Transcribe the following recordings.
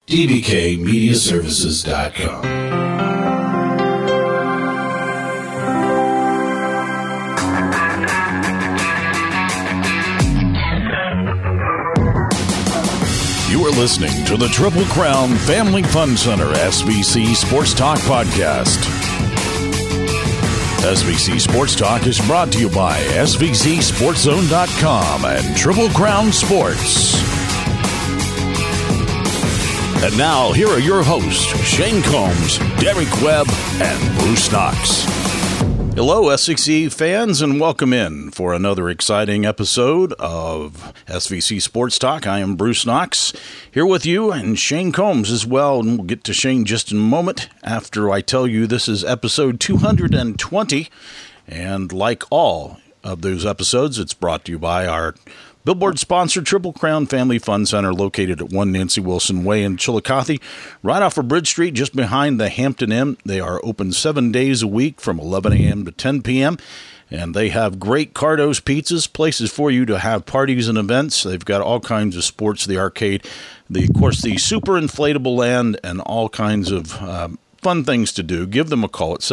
dbkmediaservices.com. You are listening to the Triple Crown Family Fun Center SVC Sports Talk Podcast. SVC Sports Talk is brought to you by SVCSportsZone.com and Triple Crown Sports. And now, here are your hosts, Shane Combs, Derek Webb, and Bruce Knox. Hello, SVC fans, and welcome in for another exciting episode of SVC Sports Talk. I am Bruce Knox, here with you, and Shane Combs as well, and we'll get to Shane just in a moment after I tell you this is episode 220, and like all of those episodes, it's brought to you by our Billboard-sponsored Triple Crown Family Fun Center located at 1 Nancy Wilson Way in Chillicothe, right off of Bridge Street, just behind the Hampton Inn. They are open 7 days a week from 11 a.m. to 10 p.m., and they have great Cardo's pizzas, places for you to have parties and events. They've got all kinds of sports, the arcade, of course, the super inflatable land, and all kinds of fun things to do. Give them a call at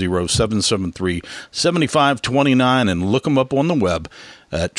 740-773-7529 and look them up on the web at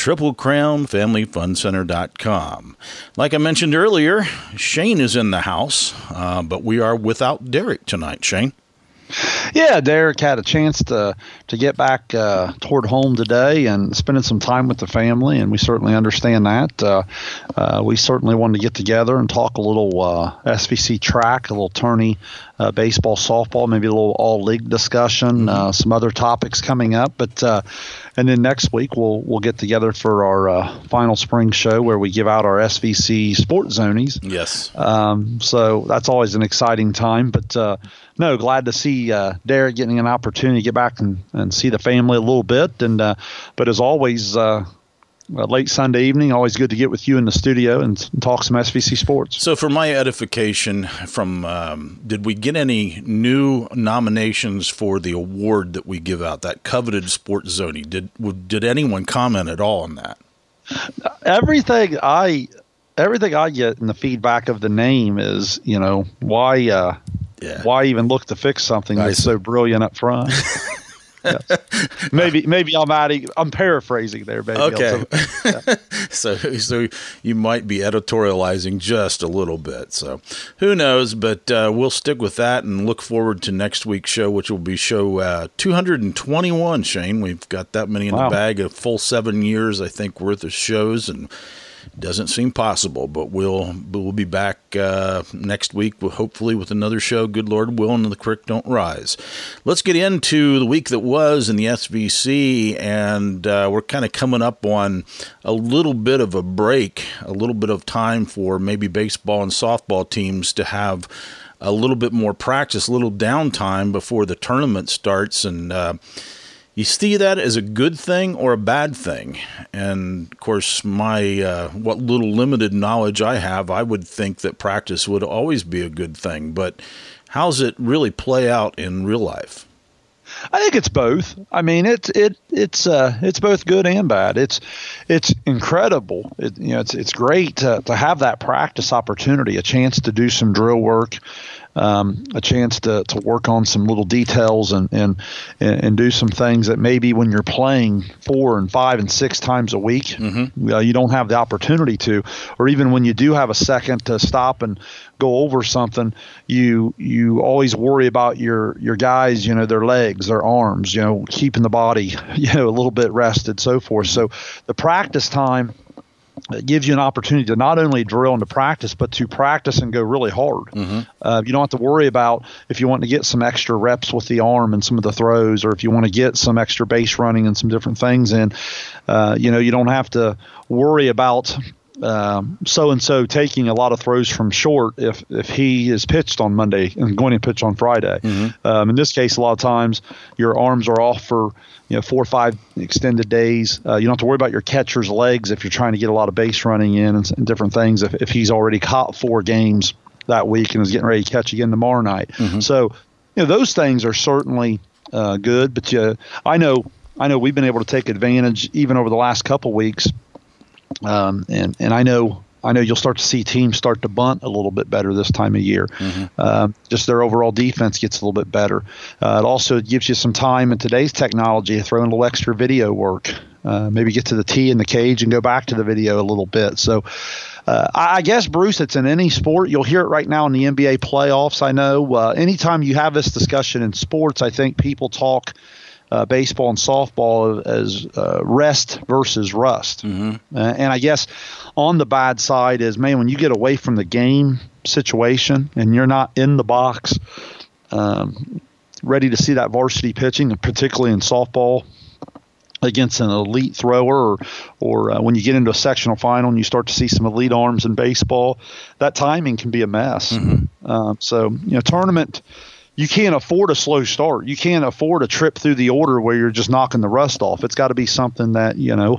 TripleCrownFamilyFunCenter.com. Like I mentioned earlier, Shane is in the house, but we are without Derek tonight. Shane? Yeah, Derek had a chance to get back toward home today and spending some time with the family, and we certainly understand that. We certainly wanted to get together and talk a little SVC track, a little tourney, baseball, softball, maybe a little all-league discussion, some other topics coming up. But and then next week we'll get together for our final spring show where we give out our SVC Sports Zonies. Yes. So that's always an exciting time. But no, glad to see Derek getting an opportunity to get back and see the family a little bit. And but as always, late Sunday evening, always good to get with you in the studio and talk some SVC sports. So for my edification, did we get any new nominations for the award that we give out, that coveted Sports Zonie? Did anyone comment at all on that? Everything I get in the feedback of the name is, why even look to fix something that's so brilliant up front? Yes. Maybe I'm paraphrasing there, baby. Okay. So you might be editorializing just a little bit. So who knows? But we'll stick with that and look forward to next week's show, which will be show 221. Shane, we've got that many in the bag, a full 7 years, I think, worth of shows, and doesn't seem possible, but we'll be back next week, hopefully with another show, good Lord willing, and the creek don't rise. Let's get into the week that was in the SVC, and we're kind of coming up on a little bit of a break, a little bit of time for maybe baseball and softball teams to have a little bit more practice, a little downtime before the tournament starts, and you see that as a good thing or a bad thing? And, of course, my what little limited knowledge I have, I would think that practice would always be a good thing. But how's it really play out in real life? I think it's both. I mean, it's both good and bad. It's incredible. It's great to have that practice opportunity, a chance to do some drill work, a chance to work on some little details and do some things that maybe when you're playing 4 and 5 and 6 times a week, you don't have the opportunity to, or even when you do have a second to stop and go over something, you always worry about your guys, their legs, their arms, keeping the body, a little bit rested, so forth. So the practice time gives you an opportunity to not only drill and to practice, but to practice and go really hard. You don't have to worry about if you want to get some extra reps with the arm and some of the throws, or if you want to get some extra base running and some different things in. You don't have to worry about so-and-so taking a lot of throws from short if he is pitched on Monday and going to pitch on Friday. In this case, a lot of times your arms are off for 4 or 5 extended days. You don't have to worry about your catcher's legs if you're trying to get a lot of base running in and different things if he's already caught 4 games that week and is getting ready to catch again tomorrow night. So those things are certainly good. But I know we've been able to take advantage even over the last couple weeks. And I know I know you'll start to see teams start to bunt a little bit better this time of year. Just their overall defense gets a little bit better. It also gives you some time in today's technology to throw in a little extra video work. Maybe get to the tee in the cage and go back to the video a little bit. So I guess, Bruce, it's in any sport. You'll hear it right now in the NBA playoffs. I know anytime you have this discussion in sports, I think people talk baseball and softball as rest versus rust. And I guess on the bad side is, man, when you get away from the game situation and you're not in the box ready to see that varsity pitching, and particularly in softball against an elite thrower, or when you get into a sectional final and you start to see some elite arms in baseball, that timing can be a mess. So, tournament, you can't afford a slow start. You can't afford a trip through the order where you're just knocking the rust off. It's got to be something that,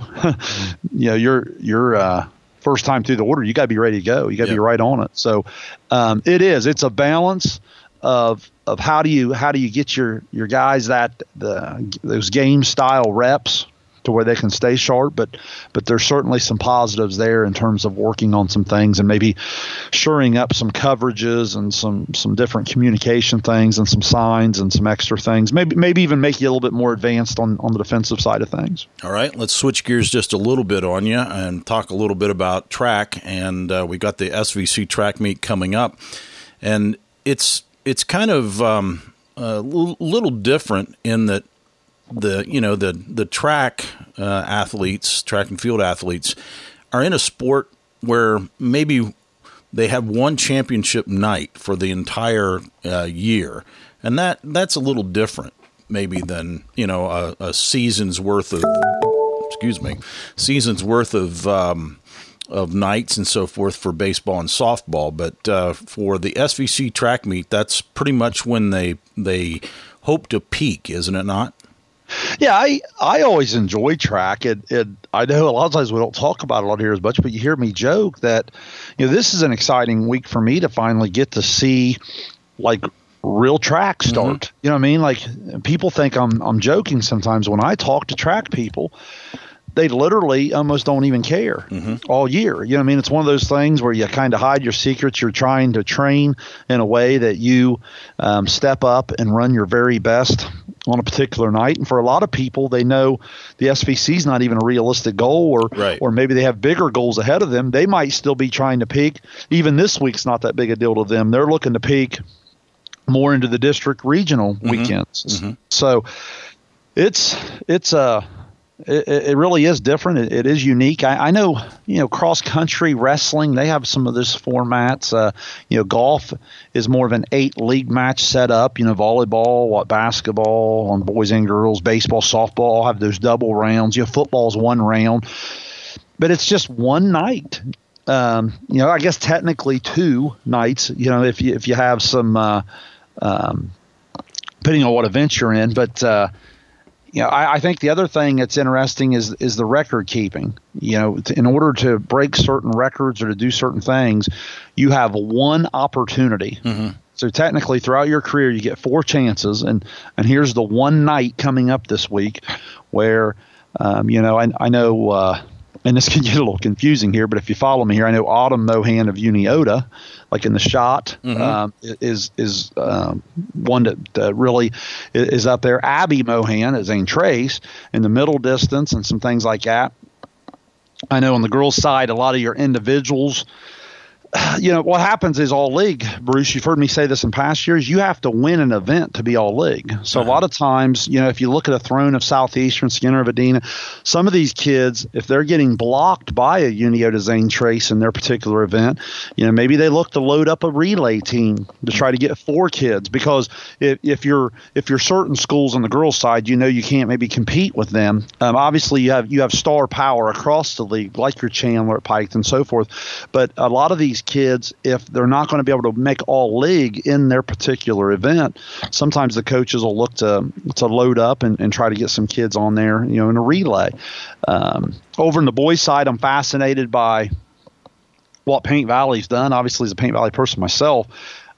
you're first time through the order, you got to be ready to go. You got to be right on it. So it's a balance of how do you get your guys those game style reps to where they can stay sharp, but there's certainly some positives there in terms of working on some things and maybe shoring up some coverages and some different communication things and some signs and some extra things. Maybe even make you a little bit more advanced on the defensive side of things. All right, let's switch gears just a little bit on you and talk a little bit about track. And we got the SVC track meet coming up, and it's kind of a little different in that the track athletes, track and field athletes, are in a sport where maybe they have one championship night for the entire year, and that's a little different maybe than a season's worth of nights and so forth for baseball and softball. But for the SVC track meet, that's pretty much when they hope to peak, isn't it not? Yeah, I always enjoy track. I know a lot of times we don't talk about it on here as much, but you hear me joke that this is an exciting week for me to finally get to see like real track start. You know what I mean? Like, people think I'm joking sometimes when I talk to track people. They literally almost don't even care all year. You know what I mean? It's one of those things where you kind of hide your secrets. You're trying to train in a way that you step up and run your very best on a particular night. And for a lot of people, they know the SVC is not even a realistic goal, or maybe they have bigger goals ahead of them. They might still be trying to peak. Even this week's not that big a deal to them. They're looking to peak more into the district regional weekends. So it really is different. It is unique. I know, cross country wrestling, they have some of this formats. Golf is more of an 8 league match setup. Volleyball, basketball on boys and girls, baseball, softball all have those double rounds. Football's 1 round, but it's just one night. I guess technically 2 nights. If you have some, depending on what event you're in, but. I think the other thing that's interesting is the record keeping. In order to break certain records or to do certain things, you have one opportunity. So technically, throughout your career, you get 4 chances, and here's the one night coming up this week where, I know. And this can get a little confusing here, but if you follow me here, I know Autumn Mohan of Uniota, like in the shot, is one that really is up there. Abby Mohan is Zane Trace in the middle distance and some things like that. I know on the girls' side, a lot of your individuals, what happens is all league, Bruce, you've heard me say this in past years, you have to win an event to be all league. So a lot of times, if you look at a Throne of Southeastern, Skinner of Adena, some of these kids, if they're getting blocked by a Uniota Zane Trace in their particular event, maybe they look to load up a relay team to try to get 4 kids, because if you're certain schools on the girls' side, you can't maybe compete with them. Obviously you have star power across the league, like your Chandler at Pike and so forth. But a lot of these kids, if they're not going to be able to make all league in their particular event, sometimes the coaches will look to load up and try to get some kids on there, in a relay. Over in the boys' side, I'm fascinated by what Paint Valley's done. Obviously, as a Paint Valley person myself,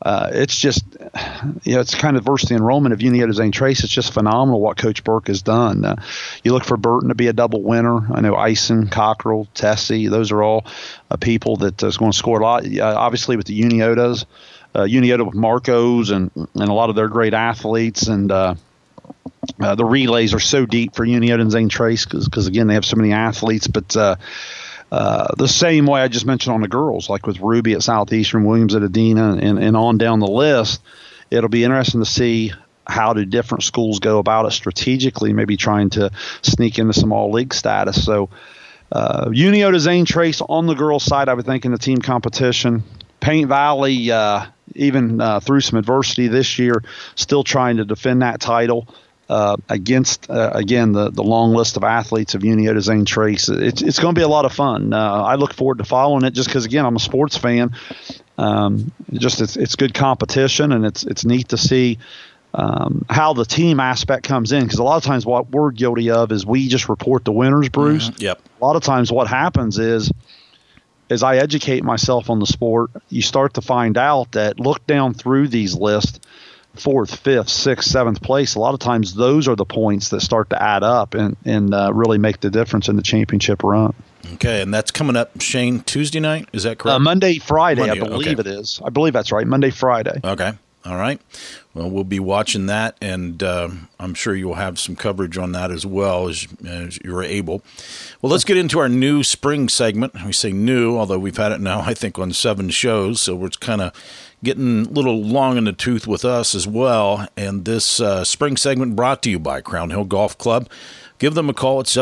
it's just, it's kind of versus the enrollment of Uniota St. Trace. It's just phenomenal what Coach Burke has done. You look for Burton to be a double winner. I know Ison, Cockrell, Tessie, those are all people that is going to score a lot. Obviously with the Uniotas, Uniota with Marcos and a lot of their great athletes, and the relays are so deep for Uniota and St. Trace because again, they have so many athletes, but the same way I just mentioned on the girls, like with Ruby at Southeastern, Williams at Adena, and on down the list, it'll be interesting to see how do different schools go about it strategically, maybe trying to sneak into some all-league status. So Uniota St. Trace on the girls' side, I would think in the team competition. Paint Valley, even through some adversity this year, still trying to defend that title. Against, again, the long list of athletes of Uniota St. Trace. It's going to be a lot of fun. I look forward to following it just because, again, I'm a sports fan. It's good competition, and it's neat to see how the team aspect comes in, because a lot of times what we're guilty of is we just report the winners, Bruce. Mm-hmm. Yep. A lot of times what happens is, as I educate myself on the sport, you start to find out that look down through these lists, 4th, 5th, 6th, 7th place, a lot of times those are the points that start to add up and really make the difference in the championship run. Okay, and that's coming up, Shane, Tuesday night? Is that correct? Monday, Friday, Monday, I believe okay. it is. I believe that's right, Monday, Friday. Okay, all right. Well, we'll be watching that, and I'm sure you'll have some coverage on that as well as you're able. Well, let's get into our new spring segment. We say new, although we've had it now, I think, on 7 shows, so it's kind of getting a little long in the tooth with us as well. And this spring segment brought to you by Crown Hill Golf Club. Give them a call at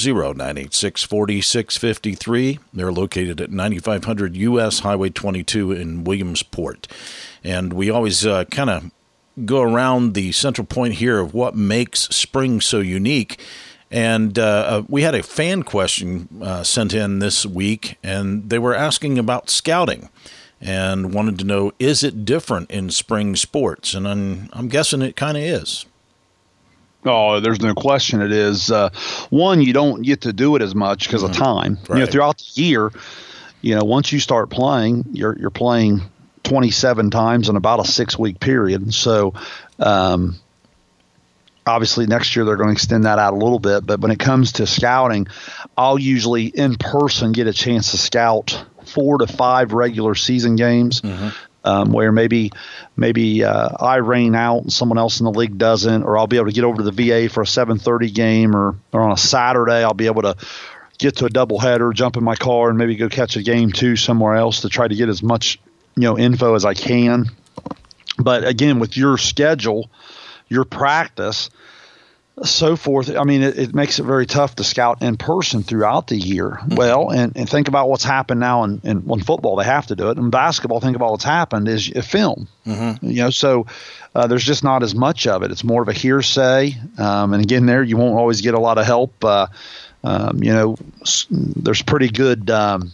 740-986-4653. They're located at 9500 U.S. Highway 22 in Williamsport. And we always kind of go around the central point here of what makes spring so unique. And we had a fan question sent in this week, and they were asking about scouting and wanted to know, is it different in spring sports? And I'm guessing it kind of is. Oh, there's no question it is. One, you don't get to do it as much because of time. Right. Throughout the year, once you start playing, you're playing 27 times in about a 6-week period. So, obviously next year they're going to extend that out a little bit. But when it comes to scouting, I'll usually in person get a chance to scout 4 to 5 regular season games. Where maybe I rain out and someone else in the league doesn't, or I'll be able to get over to the VA for a 7:30 game, or on a Saturday I'll be able to get to a doubleheader, jump in my car, and maybe go catch a game 2 somewhere else to try to get as much info as I can. But again, with your schedule, your practice, so forth, I mean, it makes it very tough to scout in person throughout the year. Well, and think about what's happened now in football. They have to do it. In basketball, think about what's happened is film. So there's just not as much of it. It's more of a hearsay. And again, there you won't always get a lot of help. There's pretty good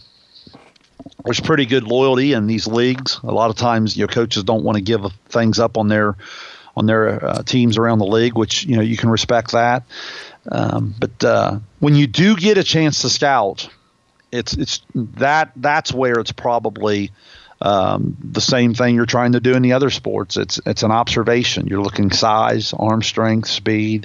loyalty in these leagues. A lot of times, coaches don't want to give things up on their teams around the league, which you can respect that. But when you do get a chance to scout, that's where it's probably the same thing you're trying to do in the other sports. It's an observation. You're looking size, arm strength, speed.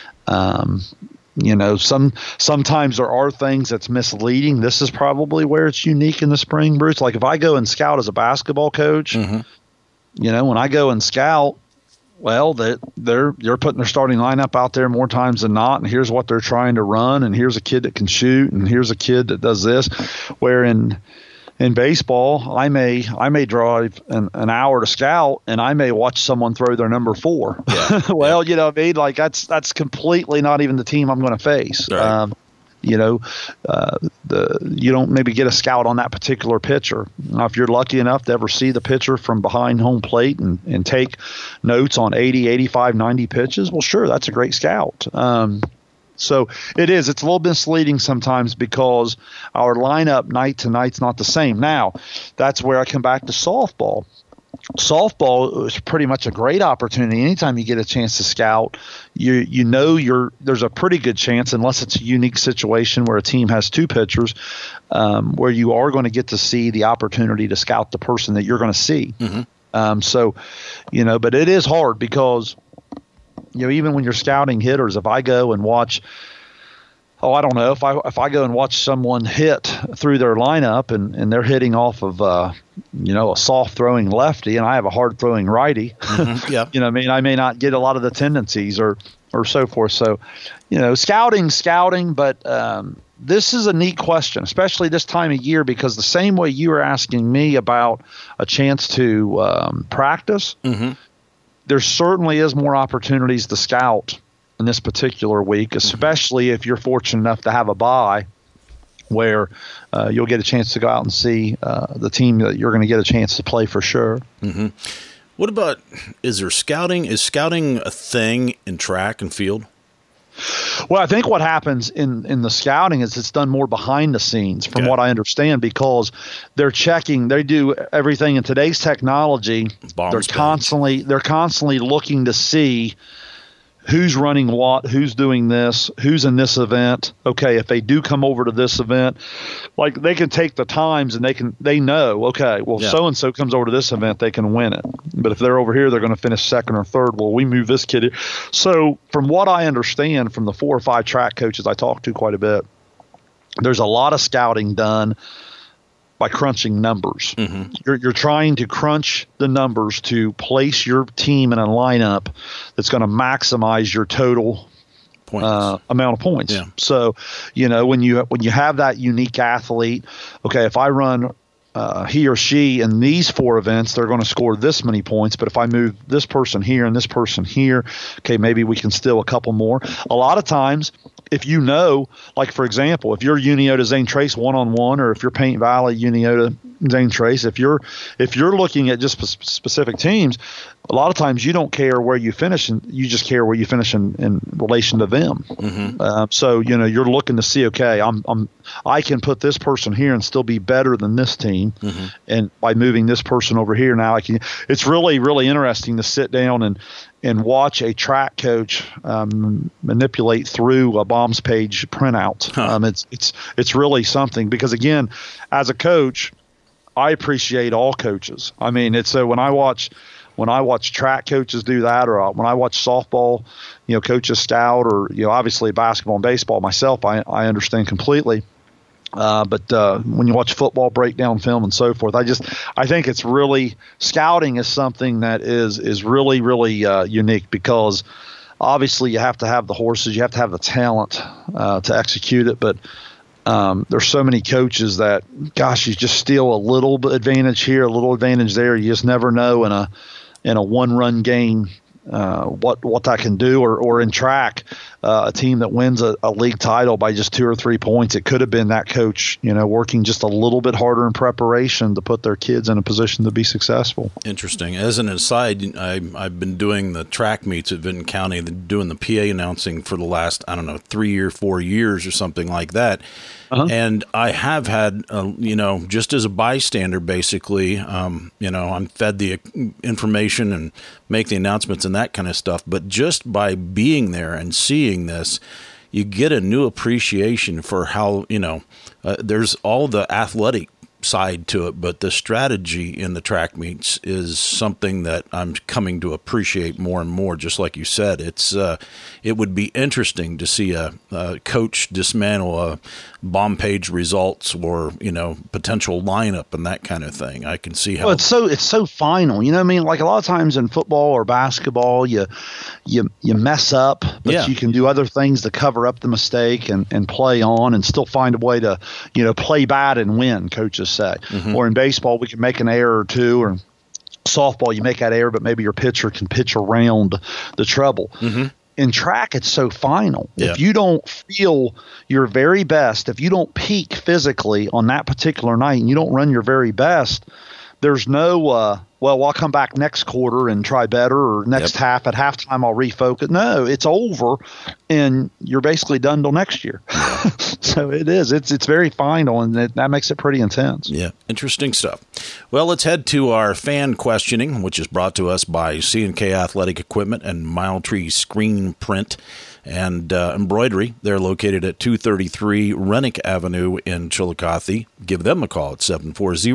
Sometimes there are things that's misleading. This is probably where it's unique in the spring, Bruce. Like if I go and scout as a basketball coach, when I go and scout, well, they're putting their starting lineup out there more times than not, and here's what they're trying to run, and here's a kid that can shoot, and here's a kid that does this. Where in baseball, I may drive an hour to scout, and I may watch someone throw their number 4. Yeah. Well, you know what I mean? Like that's completely not even the team I'm going to face. Right. You don't maybe get a scout on that particular pitcher. Now, if you're lucky enough to ever see the pitcher from behind home plate and take notes on 80, 85, 90 pitches, well, sure, that's a great scout. So it's a little misleading sometimes because our lineup night to night's not the same. Now, that's where I come back to softball. Softball is pretty much a great opportunity. Anytime you get a chance to scout, there's a pretty good chance, unless it's a unique situation where a team has 2 pitchers, where you are going to get to see the opportunity to scout the person that you're going to see. So, but it is hard because, even when you're scouting hitters, if I go and watch, I don't know, if I go and watch someone hit through their lineup and they're hitting off of, a soft throwing lefty and I have a hard throwing righty, Yeah. I may not get a lot of the tendencies or so forth. So, scouting, but, this is a neat question, especially this time of year, because the same way you were asking me about a chance to practice, there certainly is more opportunities to scout in this particular week, especially if you're fortunate enough to have a bye where you'll get a chance to go out and see the team that you're going to get a chance to play for sure. What about, is scouting a thing in track and field? Well, I think what happens in the scouting is it's done more behind the scenes from what I understand, because they're checking, they do everything in today's technology. They're constantly looking to see who's running what, who's doing this, who's in this event. Okay, if they do come over to this event, like they can take the times and they know, okay, well, so-and-so comes over to this event, they can win it. But if they're over here, they're going to finish second or third. Well, we move this kid here. So from what I understand from the 4 or 5 track coaches I talk to quite a bit, there's a lot of scouting done by crunching numbers. You're trying to crunch the numbers to place your team in a lineup that's going to maximize your total amount of points. Yeah. So, when you have that unique athlete, okay, if I run he or she in these 4 events, they're going to score this many points. But if I move this person here and this person here, okay, maybe we can steal a couple more. A lot of times, if like for example, if you're Uniota Zane Trace 1-on-1, or if you're Paint Valley Uniota Zane Trace, if you're looking at just specific teams, a lot of times you don't care where you finish, and you just care where you finish in relation to them. So you're looking to see, okay, I can put this person here and still be better than this team, and by moving this person over here, now I can. It's really, really interesting to sit down and watch a track coach manipulate through a bombs page printout. It's really something, because again, as a coach, I appreciate all coaches. I mean, it's so when I watch track coaches do that, or when I watch softball, coaches scout, or obviously basketball and baseball myself, I understand completely. But when you watch football breakdown film and so forth, I think it's really, scouting is something that is really, really unique, because obviously you have to have the horses, you have to have the talent to execute it. But there's so many coaches that, gosh, you just steal a little bit advantage here, a little advantage there. You just never know in a one-run game what that can do, or in track, a team that wins a league title by just 2 or 3 points. It could have been that coach, working just a little bit harder in preparation to put their kids in a position to be successful. Interesting. As an aside, I've been doing the track meets at Vinton County, doing the PA announcing for the last, 3 or 4 years or something like that. And I have had, just as a bystander, basically, I'm fed the information and make the announcements and that kind of stuff. But just by being there and seeing this, you get a new appreciation for how, there's all the athletic side to it, but the strategy in the track meets is something that I'm coming to appreciate more and more. Just like you said, it would be interesting to see a coach dismantle a bomb page results, or potential lineup and that kind of thing. I can see how it's so final. Like a lot of times in football or basketball, you mess up, but you can do other things to cover up the mistake and play on and still find a way to play bad and win. Coaches say, or in baseball, we can make an error or two, or softball, you make that error, but maybe your pitcher can pitch around the trouble. In track, it's so final. If you don't feel your very best, if you don't peak physically on that particular night, and you don't run your very best, there's no I'll come back next quarter and try better, or next half at halftime I'll refocus. No, it's over, and you're basically done till next year. So it is. It's very final, and that makes it pretty intense. Yeah, interesting stuff. Well, let's head to our fan questioning, which is brought to us by C&K Athletic Equipment and Mile Tree Screen Print and Embroidery. They're located at 233 Rennick Avenue in Chillicothe. Give them a call at 740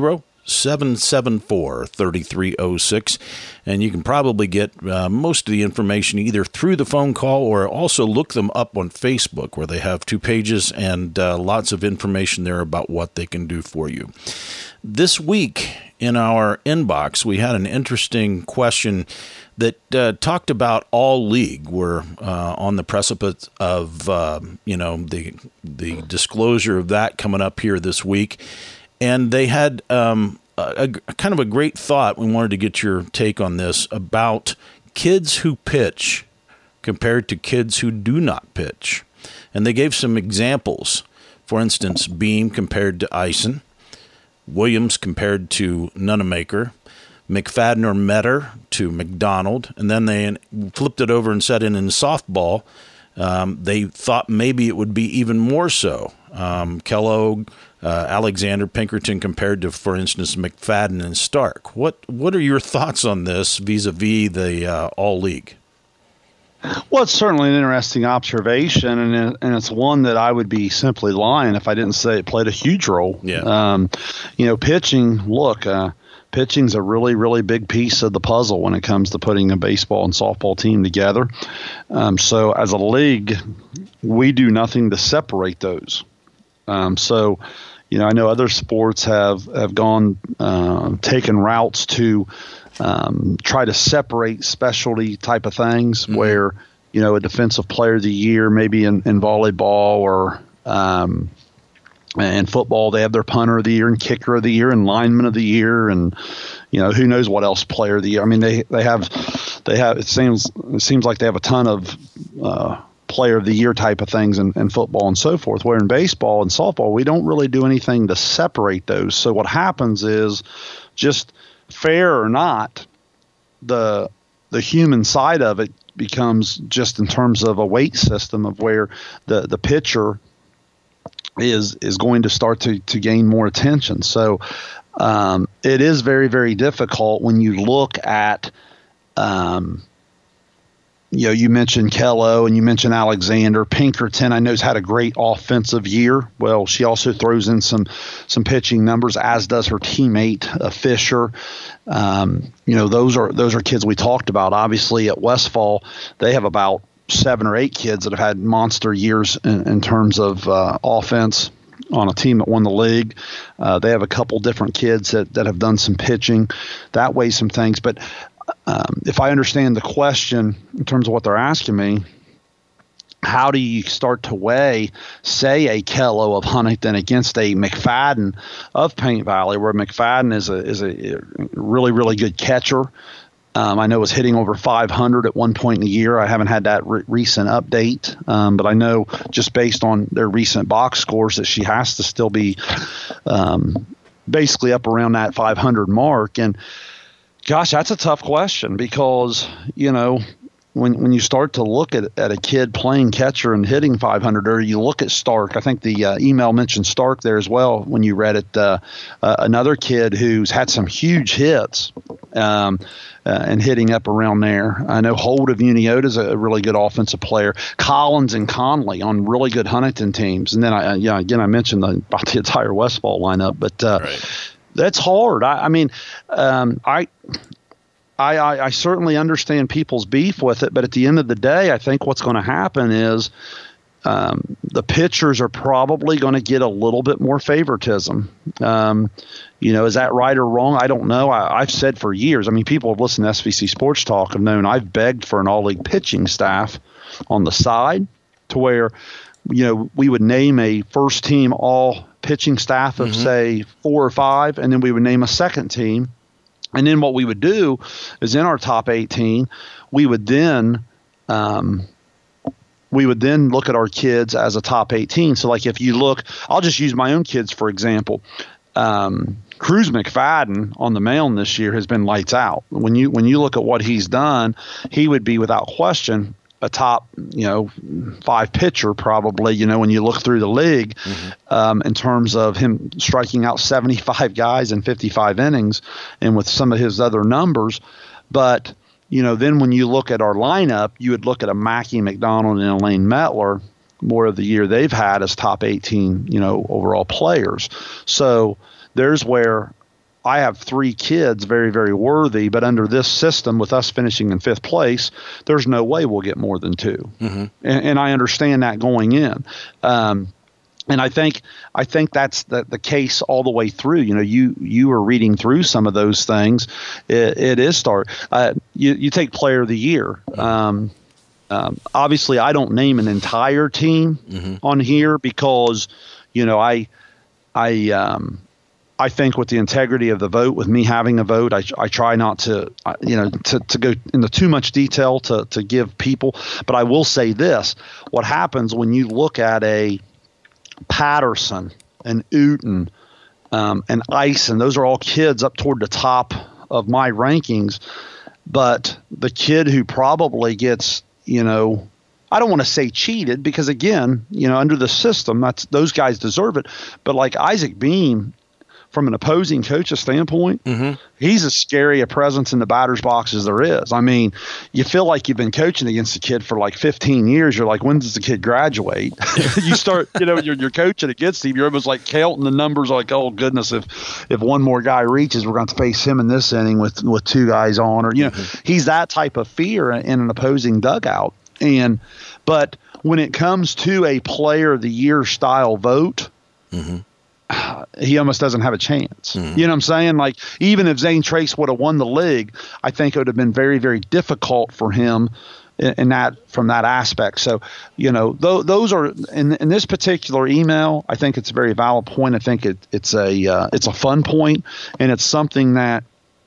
866-774-3306. And you can probably get most of the information either through the phone call or also look them up on Facebook, where they have 2 pages and lots of information there about what they can do for you. This week in our inbox, we had an interesting question that talked about All League. We're on the precipice of the disclosure of that coming up here this week, and they had a kind of a great thought. We wanted to get your take on this about kids who pitch compared to kids who do not pitch, and they gave some examples. For instance, Beam compared to Eisen, Williams compared to Nunemaker, McFadden or Metter to McDonald, and then they flipped it over and said in softball, they thought maybe it would be even more so. Kellogg, Alexander, Pinkerton compared to, for instance, McFadden and Stark. What are your thoughts on this vis-a-vis the All League? Well, it's certainly an interesting observation, and it's one that I would be simply lying if I didn't say it played a huge role. Yeah. Pitching, pitching's a really, really big piece of the puzzle when it comes to putting a baseball and softball team together. So as a league, we do nothing to separate those. I know other sports have gone, taken routes to try to separate specialty type of things where, a defensive player of the year, maybe in volleyball or in football, they have their punter of the year and kicker of the year and lineman of the year. And, who knows what else player of the year. I mean, they have, it seems like they have a ton of, player of the year type of things in football and so forth, where in baseball and softball, we don't really do anything to separate those. So what happens is, just fair or not, the human side of it becomes just in terms of a weight system of where the pitcher is going to start to gain more attention. So it is very, very difficult when you look at you mentioned Kellogg and you mentioned Alexander. Pinkerton, I know, has had a great offensive year. Well, she also throws in some pitching numbers, as does her teammate Fisher. Those are kids we talked about. Obviously, at Westfall, they have about 7 or 8 kids that have had monster years in terms of offense on a team that won the league. They have a couple different kids that have done some pitching. That weighs some things, but if I understand the question in terms of what they're asking me, how do you start to weigh, say, a Kellogg of Huntington against a McFadden of Paint Valley, where McFadden is a really, really good catcher. I know was hitting over 500 at one point in the year. I haven't had that recent update, but I know just based on their recent box scores that she has to still be basically up around that 500 mark. And gosh, that's a tough question because, when you start to look at a kid playing catcher and hitting 500, or you look at Stark, I think the email mentioned Stark there as well when you read it, another kid who's had some huge hits and hitting up around there. I know Holt of Uniota is a really good offensive player. Collins and Conley on really good Huntington teams. And then, I mentioned about the entire Westfall lineup, but right. That's hard. I certainly understand people's beef with it, but at the end of the day, I think what's going to happen is the pitchers are probably going to get a little bit more favoritism. Is that right or wrong? I don't know. I've said for years, people have listened to SVC Sports Talk have known I've begged for an all-league pitching staff on the side to where, we would name a first-team all-pitching staff of, say, 4 or 5, and then we would name a second team. And then what we would do is in our top 18, we would then look at our kids as a top 18. So, like, if you look, I'll just use my own kids, for example. Cruz McFadden on the mound this year has been lights out. When you look at what he's done, he would be without question a top, 5 pitcher probably, when you look through the league, in terms of him striking out 75 guys in 55 innings and with some of his other numbers. But, then when you look at our lineup, you would look at a Mackie McDonald and Elaine Metler, more of the year they've had as top 18, overall players. So there's where I have 3 kids very, very worthy, but under this system with us finishing in 5th place, there's no way we'll get more than 2. And I understand that going in. And I think that's the case all the way through. You are reading through some of those things. It is you take Player of the Year. Obviously, I don't name an entire team on here because, I think with the integrity of the vote, with me having a vote, I try not to go into too much detail to give people. But I will say this: what happens when you look at a Patterson and Uten and Ice, and those are all kids up toward the top of my rankings. But the kid who probably gets, I don't want to say cheated because, again, under the system, those guys deserve it. But like Isaac Beam, from an opposing coach's standpoint, he's as scary a presence in the batter's box as there is. I mean, you feel like you've been coaching against a kid for like 15 years. You're like, when does the kid graduate? You start, you're coaching against him. You're almost like counting the numbers like, oh, goodness, if one more guy reaches, we're going to face him in this inning with 2 guys on. Or, he's that type of fear in an opposing dugout. But when it comes to a Player of the Year style vote, he almost doesn't have a chance. You know what I'm saying? Like, even if Zane Trace would have won the league, I think it would have been very, very difficult for him from that aspect. So, those are in this particular email. I think it's a very valid point. I think it's a fun point, and it's something that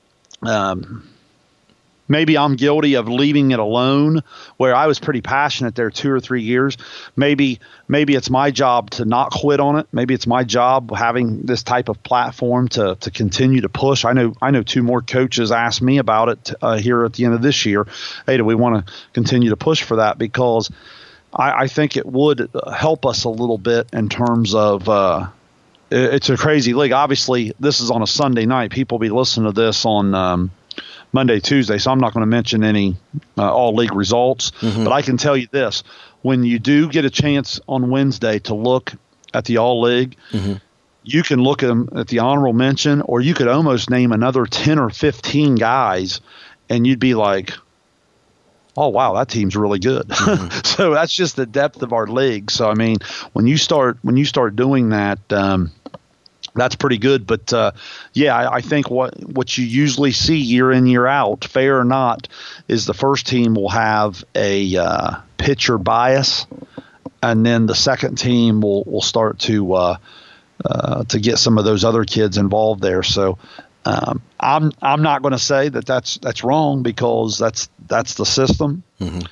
maybe I'm guilty of leaving it alone, where I was pretty passionate there 2 or 3 years. Maybe it's my job to not quit on it. Maybe it's my job having this type of platform to continue to push. I know 2 more coaches asked me about it here at the end of this year. Hey, do we want to continue to push for that? Because I think it would help us a little bit in terms of it's a crazy league. Obviously, this is on a Sunday night. People will be listening to this on Monday, Tuesday, so I'm not going to mention any all-league results. But I can tell you this. When you do get a chance on Wednesday to look at the all-league, you can look at the honorable mention, or you could almost name another 10 or 15 guys, and you'd be like, oh, wow, that team's really good. So that's just the depth of our league. So, I mean, when you start doing that, that's pretty good. But, I think what you usually see year in, year out, fair or not, is the first team will have a pitcher bias, and then the second team will start to get some of those other kids involved there. So I'm not going to say that's wrong, because that's the system.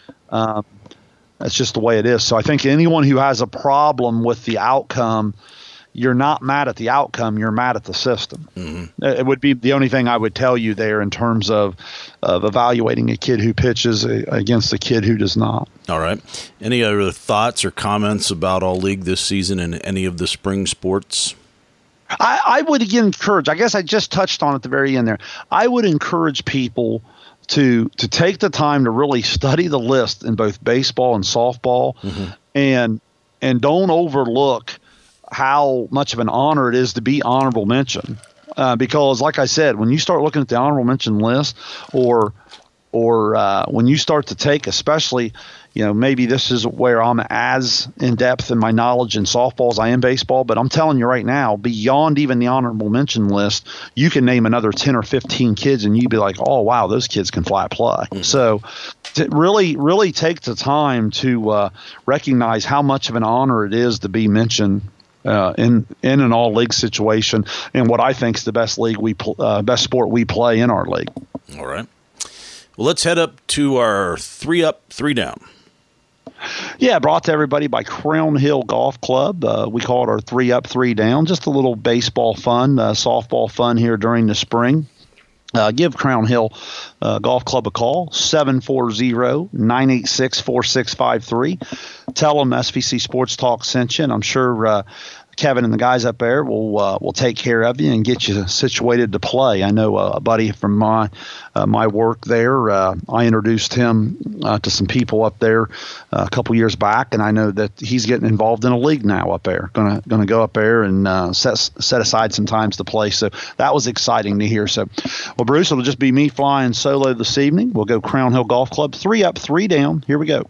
That's just the way it is. So I think anyone who has a problem with the outcome, you're not mad at the outcome, you're mad at the system. It would be the only thing I would tell you there in terms of evaluating a kid who pitches against a kid who does not. All right. Any other thoughts or comments about all league this season and any of the spring sports? I would again encourage, I guess I just touched on at the very end there, I would encourage people to take the time to really study the list in both baseball and softball, and don't overlook how much of an honor it is to be honorable mention. Because like I said, when you start looking at the honorable mention list, or when you start to take, especially, maybe this is where I'm as in depth in my knowledge in softball as I am baseball, but I'm telling you right now, beyond even the honorable mention list, you can name another 10 or 15 kids and you'd be like, oh, wow, those kids can flat play. So to really take the time to recognize how much of an honor it is to be mentioned in an all league situation, and what I think is the best league best sport we play in our league. All right. Well, let's head up to our 3 up, 3 down. Yeah, brought to everybody by Crown Hill Golf Club. We call it our 3 up, 3 down. Just a little baseball fun, softball fun here during the spring. Give Crown Hill Golf Club a call, 740-986-4653. Tell them SVC Sports Talk sent you, and I'm sure Kevin and the guys up there will take care of you and get you situated to play. I know a buddy from my work there. I introduced him to some people up there a couple years back, and I know that he's getting involved in a league now up there. Going to go up there and set aside some times to play. So that was exciting to hear. So, well, Bruce, it'll just be me flying solo this evening. We'll go Crown Hill Golf Club, 3 up, 3 down. Here we go.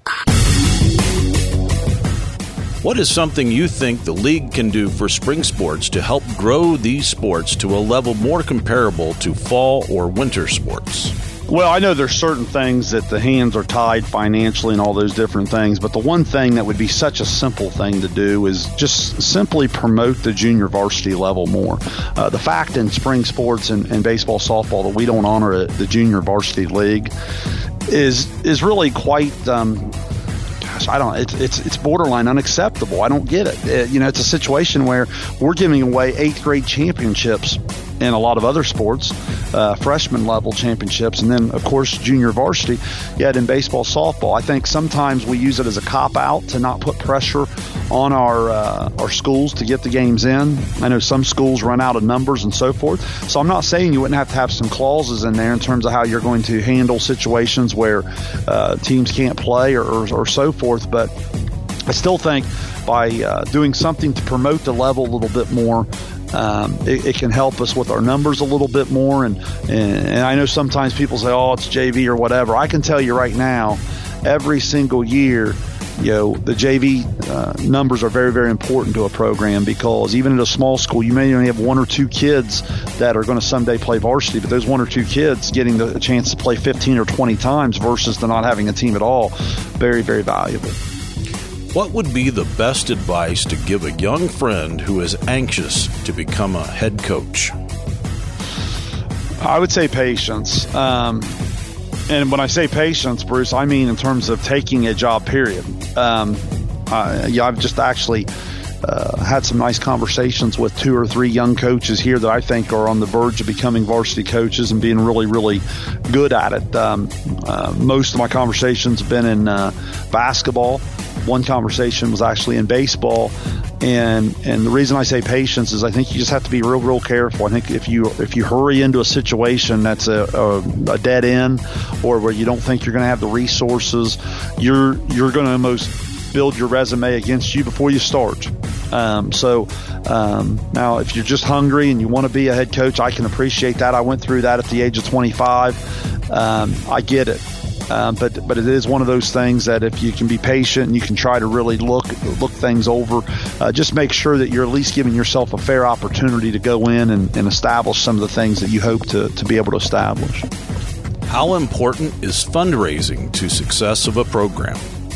What is something you think the league can do for spring sports to help grow these sports to a level more comparable to fall or winter sports? Well, I know there's certain things that the hands are tied financially and all those different things, but the one thing that would be such a simple thing to do is just simply promote the junior varsity level more. The fact in spring sports and baseball, softball that we don't honor the junior varsity league is really quite it's borderline unacceptable. I don't get it. It's a situation where we're giving away 8th grade championships in a lot of other sports, freshman level championships, and then of course junior varsity. Yet in baseball, softball, I think sometimes we use it as a cop out to not put pressure on our schools to get the games in. I know some schools run out of numbers and so forth. So I'm not saying you wouldn't have to have some clauses in there in terms of how you're going to handle situations where teams can't play or so forth. But I still think by doing something to promote the level a little bit more, it can help us with our numbers a little bit more. And I know sometimes people say, oh, it's JV or whatever. I can tell you right now, every single year, the JV numbers are very, very important to a program, because even at a small school, you may only have 1 or 2 kids that are going to someday play varsity, but those 1 or 2 kids getting the chance to play 15 or 20 times versus the not having a team at all, very, very valuable. What would be the best advice to give a young friend who is anxious to become a head coach? I would say patience. And when I say patience, Bruce, I mean in terms of taking a job, period. I've just actually had some nice conversations with 2 or 3 young coaches here that I think are on the verge of becoming varsity coaches and being really, really good at it. Most of my conversations have been in basketball. One conversation was actually in baseball. And the reason I say patience is I think you just have to be real, real careful. I think if you hurry into a situation that's a dead end, or where you don't think you're going to have the resources, you're going to almost build your resume against you before you start. Now, if you're just hungry and you want to be a head coach, I can appreciate that. I went through that at the age of 25. I get it. But it is one of those things that if you can be patient and you can try to really look things over, just make sure that you're at least giving yourself a fair opportunity to go in and establish some of the things that you hope to be able to establish. How important is fundraising to success of a program?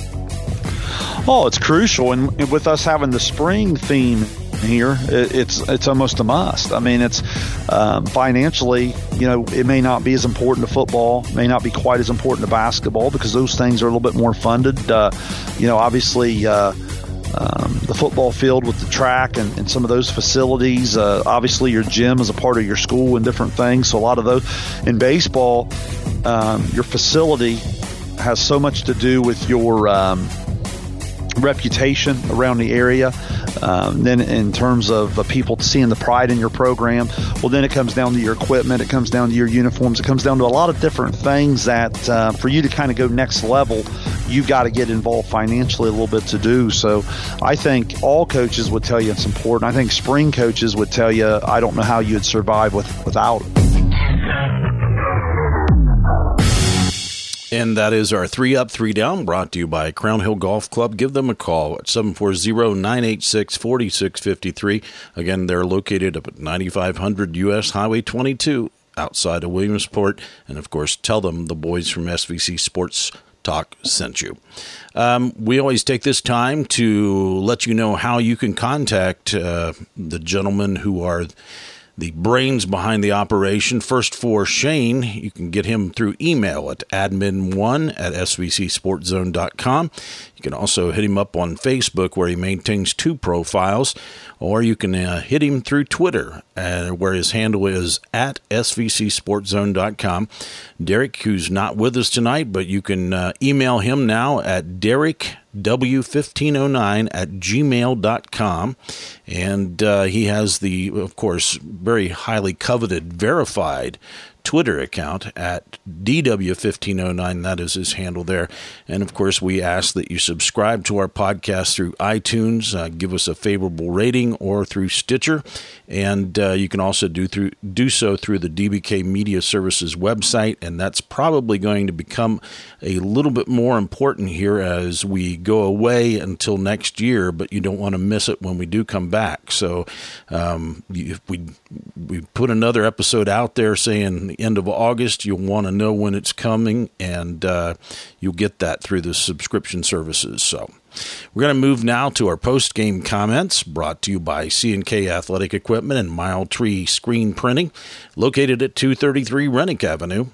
Oh, it's crucial. And with us having the spring theme here, it's almost a must. I mean, it's financially, it may not be as important to football, may not be quite as important to basketball, because those things are a little bit more funded. Obviously, the football field with the track and some of those facilities. Obviously, your gym is a part of your school and different things. So a lot of those. In baseball, your facility has so much to do with your reputation around the area. Then in terms of people seeing the pride in your program, well, then it comes down to your equipment, it comes down to your uniforms, it comes down to a lot of different things that for you to kind of go next level, you've got to get involved financially a little bit to do. So I think all coaches would tell you it's important. I think spring coaches would tell you, I don't know how you'd survive without it. And that is our 3 Up, 3 Down, brought to you by Crown Hill Golf Club. Give them a call at 740-986-4653. Again, they're located up at 9500 U.S. Highway 22 outside of Williamsport. And, of course, tell them the boys from SVC Sports Talk sent you. We always take this time to let you know how you can contact the gentlemen who are the brains behind the operation. First, for Shane, you can get him through email at admin1@svcsportzone.com. You can also hit him up on Facebook, where he maintains 2 profiles, or you can hit him through Twitter, where his handle is at svcsportzone.com. Derek, who's not with us tonight, but you can email him now at Derek w1509@gmail.com. And he has the, of course, very highly coveted, verified Twitter account at DW1509. That is his handle there. And, of course, we ask that you subscribe to our podcast through iTunes, give us a favorable rating, or through Stitcher. And you can also do so through the DBK Media Services website, and that's probably going to become a little bit more important here as we go away until next year, but you don't want to miss it when we do come back. So if we put another episode out there saying the end of August, you'll want to know when it's coming, and you'll get that through the subscription services. So we're going to move now to our post-game comments, brought to you by C&K Athletic Equipment and Mile Tree Screen Printing, located at 233 Rennick Avenue,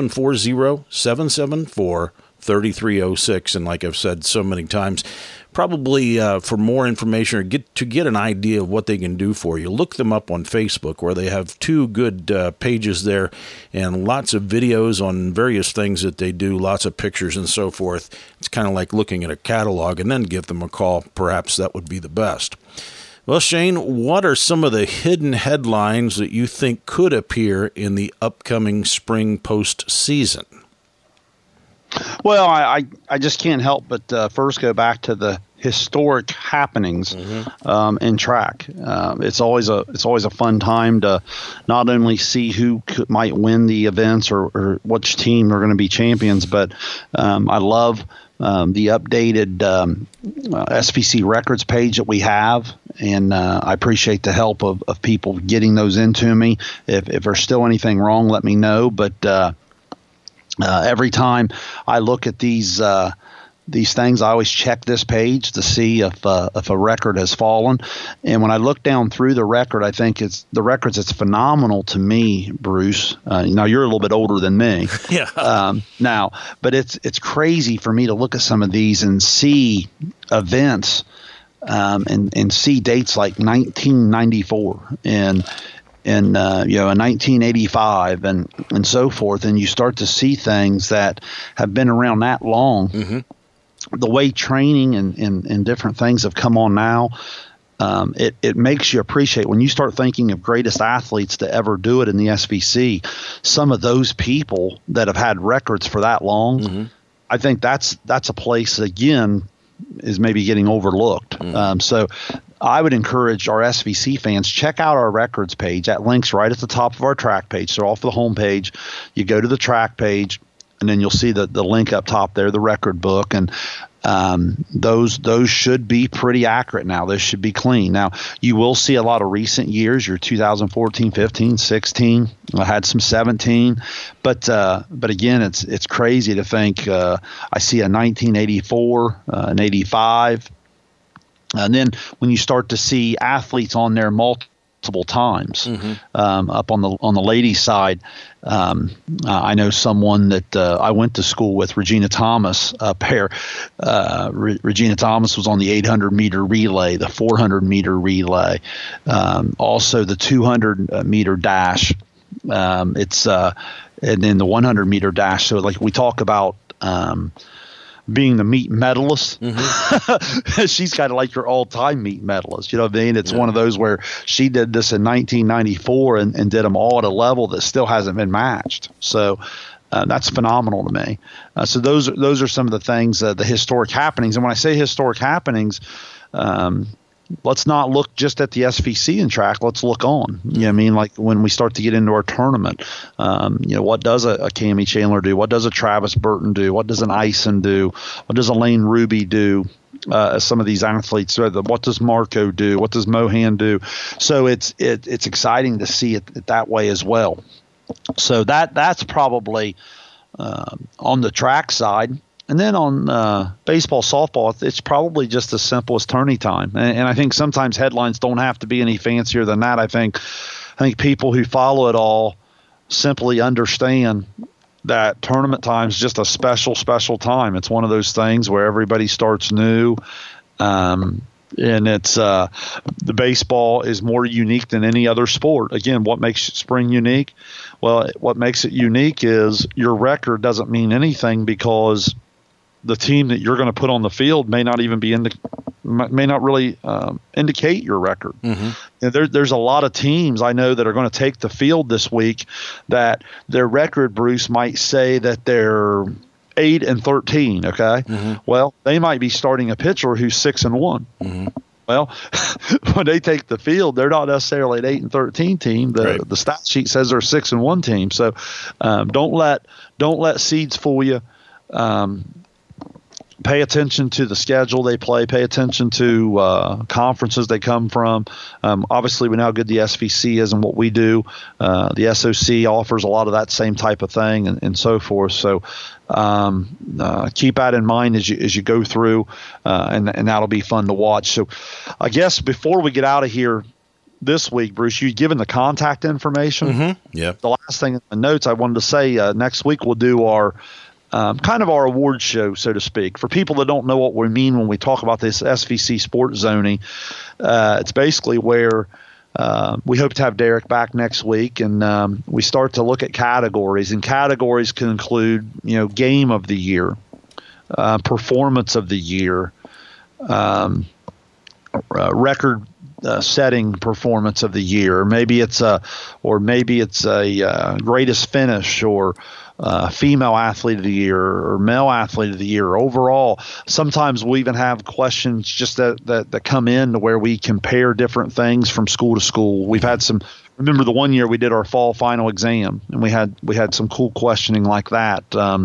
740-774-3306. And like I've said so many times, probably for more information or get an idea of what they can do for you, look them up on Facebook, where they have two good pages there and lots of videos on various things that they do, lots of pictures and so forth. It's kind of like looking at a catalog, and then give them a call. Perhaps that would be the best. Well, Shane, what are some of the hidden headlines that you think could appear in the upcoming spring postseason? Well, I just can't help but first go back to the historic happenings in track. It's always a fun time to not only see who might win the events or which team are going to be champions, but I love the updated SVC records page that we have, and I appreciate the help of people getting those into me. If there's still anything wrong, let me know. But every time I look at these things, I always check this page to see if a record has fallen. And when I look down through the record, I think it's phenomenal to me, Bruce. Now you're a little bit older than me. Yeah. Now, but it's crazy for me to look at some of these and see events and see dates like 1994 and in 1985 and so forth, and you start to see things that have been around that long. Mm-hmm. The way training and different things have come on now, it makes you appreciate when you start thinking of greatest athletes to ever do it in the SVC. Some of those people that have had records for that long, mm-hmm. I think that's a place again is maybe getting overlooked. Mm-hmm. So I would encourage our SVC fans, check out our records page. That link's right at the top of our track page. So off the home page, you go to the track page, and then you'll see the link up top there, the record book. And those should be pretty accurate now. Those should be clean. Now, you will see a lot of recent years, your 2014, 15, 16. I had some 17. But again, it's crazy to think I see a 1984, an 85. And then when you start to see athletes on there multiple times, mm-hmm. Up on the ladies' side, I know someone that I went to school with, Regina Thomas, up there. Regina Thomas was on the 800-meter relay, the 400-meter relay, also the 200-meter dash. And then the 100-meter dash. So like we talk about being the meet medalist, mm-hmm. She's kind of like your all-time meet medalist. You know what I mean? It's one of those where she did this in 1994 and did them all at a level that still hasn't been matched. So that's phenomenal to me. So those are some of the things, the historic happenings. And when I say historic happenings, let's not look just at the SVC in track. Let's look on. You know what I mean? Like when we start to get into our tournament, what does a Cammie Chandler do? What does a Travis Burton do? What does an Ison do? What does a Lane Ruby do? Some of these athletes, what does Marco do? What does Mohan do? So it's exciting to see it that way as well. So that's probably on the track side. And then on baseball, softball, it's probably just as simple as tourney time. And I think sometimes headlines don't have to be any fancier than that. I think people who follow it all simply understand that tournament time is just a special, special time. It's one of those things where everybody starts new. And it's the baseball is more unique than any other sport. Again, what makes spring unique? Well, what makes it unique is your record doesn't mean anything because the team that you're going to put on the field may not even be may not really indicate your record. Mm-hmm. There's a lot of teams I know that are going to take the field this week that their record, Bruce, might say that they're 8-13. Okay, mm-hmm. Well, they might be starting a pitcher who's 6-1. Mm-hmm. Well, when they take the field, they're not necessarily an 8-13 team. The stat sheet says they're a 6-1 team. So don't let seeds fool you. Pay attention to the schedule they play. Pay attention to conferences they come from. Obviously, we know how good the SVC is and what we do. The SOC offers a lot of that same type of thing and so forth. So keep that in mind as you go through, and that'll be fun to watch. So I guess before we get out of here this week, Bruce, you've given the contact information. Mm-hmm. Yeah. The last thing in the notes I wanted to say, next week we'll do our kind of our award show, so to speak. For people that don't know what we mean when we talk about this SVC sports zoning, it's basically where we hope to have Derek back next week, and we start to look at categories. And categories can include, game of the year, performance of the year, record setting performance of the year. Maybe it's a greatest finish, or female athlete of the year, or male athlete of the year overall. Sometimes we even have questions just that come in to where we compare different things from school to school. We've had some. Remember the one year we did our fall final exam, and we had some cool questioning like that.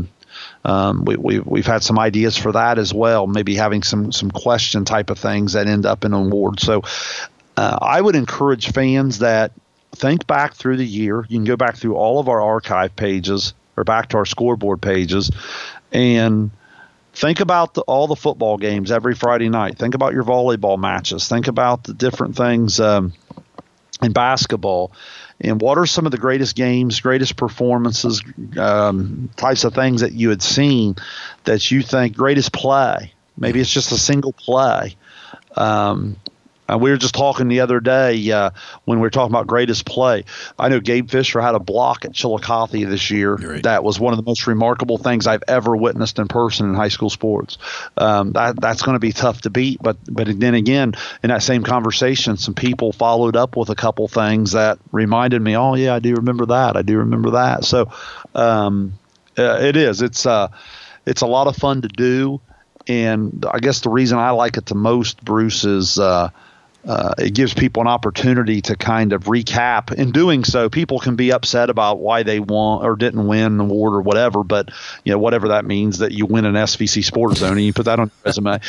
We've had some ideas for that as well. Maybe having some question type of things that end up in an award. So I would encourage fans that think back through the year. You can go back through all of our archive pages, or back to our scoreboard pages, and think about all the football games every Friday night. Think about your volleyball matches. Think about the different things in basketball, and what are some of the greatest games, greatest performances, types of things that you had seen that you think greatest play. Maybe it's just a single play. We were just talking the other day when we were talking about greatest play. I know Gabe Fisher had a block at Chillicothe this year. Right. That was one of the most remarkable things I've ever witnessed in person in high school sports. That's going to be tough to beat. But then again, in that same conversation, some people followed up with a couple things that reminded me, oh, yeah, I do remember that. I do remember that. So it is. It's a lot of fun to do. And I guess the reason I like it the most, Bruce, is it gives people an opportunity to kind of recap. In doing so, people can be upset about why they won or didn't win an award or whatever, but whatever that means, that you win an SVC sports zone and you put that on your resume.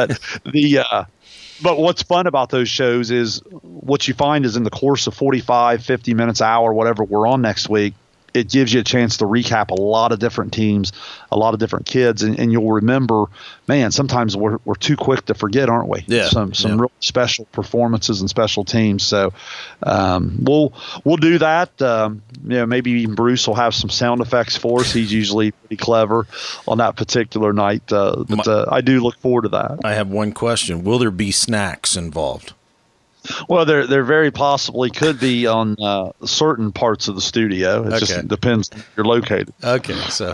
But what's fun about those shows is what you find is in the course of 45, 50 minutes, hour, whatever we're on next week, it gives you a chance to recap a lot of different teams, a lot of different kids, and you'll remember, man, sometimes we're too quick to forget, aren't we? Yeah. Some real special performances and special teams. So we'll do that. Maybe even Bruce will have some sound effects for us. He's usually pretty clever on that particular night. But I do look forward to that. I have one question. Will there be snacks involved? Well, there very possibly could be on certain parts of the studio. It just depends where you're located. Okay, so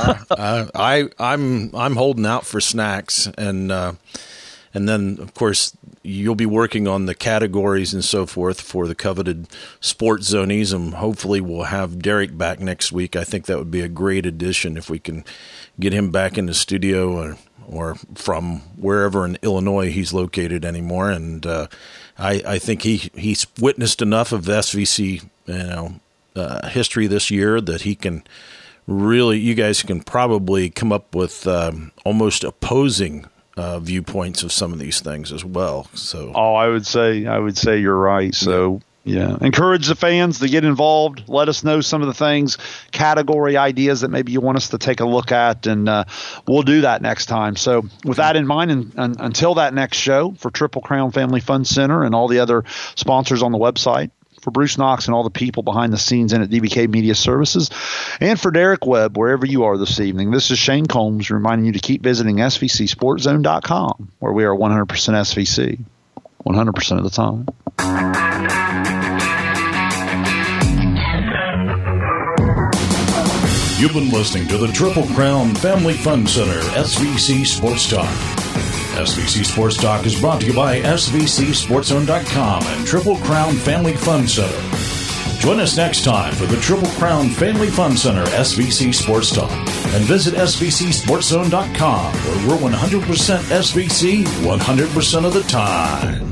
I'm holding out for snacks, and then of course you'll be working on the categories and so forth for the coveted sports zonies, and hopefully we'll have Derek back next week. I think that would be a great addition if we can get him back in the studio or from wherever in Illinois he's located anymore, and I think he's witnessed enough of SVC history this year that he can really, you guys can probably come up with almost opposing viewpoints of some of these things as well. So I would say you're right. So yeah, encourage the fans to get involved. Let us know some of the things, category ideas that maybe you want us to take a look at, and we'll do that next time. So with that in mind, and until that next show, for Triple Crown Family Fun Center and all the other sponsors on the website, for Bruce Knox and all the people behind the scenes in at DBK Media Services, and for Derek Webb, wherever you are this evening, this is Shane Combs reminding you to keep visiting SVCSportsZone.com, where we are 100% SVC, 100% of the time. You've been listening to the Triple Crown Family Fun Center SVC Sports Talk. SVC Sports Talk is brought to you by SVCSportZone.com and Triple Crown Family Fun Center. Join us next time for the Triple Crown Family Fun Center SVC Sports Talk and visit SVCSportZone.com where we're 100% SVC 100% of the time.